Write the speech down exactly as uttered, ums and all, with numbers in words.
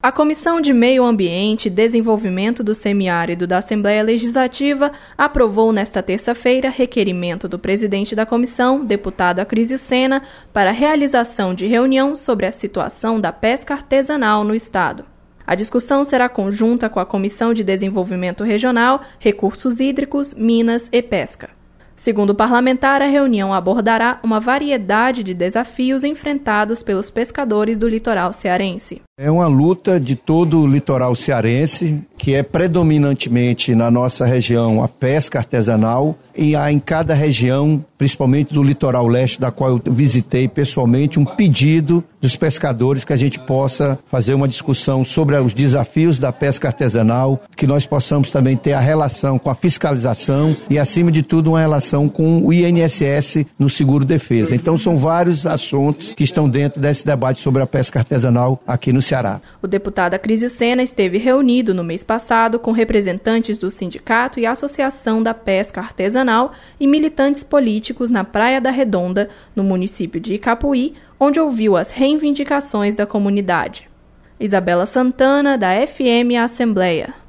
A Comissão de Meio Ambiente e Desenvolvimento do Semiárido da Assembleia Legislativa aprovou nesta terça-feira requerimento do presidente da comissão, deputado Acrísio Sena, para a realização de reunião sobre a situação da pesca artesanal no estado. A discussão será conjunta com a Comissão de Desenvolvimento Regional, Recursos Hídricos, Minas e Pesca. Segundo o parlamentar, a reunião abordará uma variedade de desafios enfrentados pelos pescadores do litoral cearense. É uma luta de todo o litoral cearense, que é predominantemente na nossa região a pesca artesanal, e há em cada região, principalmente do litoral leste, da qual eu visitei pessoalmente, um pedido dos pescadores que a gente possa fazer uma discussão sobre os desafios da pesca artesanal, que nós possamos também ter a relação com a fiscalização e, acima de tudo, uma relação com o I N S S no seguro-defesa. Então, são vários assuntos que estão dentro desse debate sobre a pesca artesanal aqui no Ceará. O deputado Acrísio Sena esteve reunido no mês passado com representantes do Sindicato e Associação da Pesca Artesanal e militantes políticos na Praia da Redonda, no município de Icapuí, onde ouviu as reivindicações da comunidade. Isabela Santana, da F M Assembleia.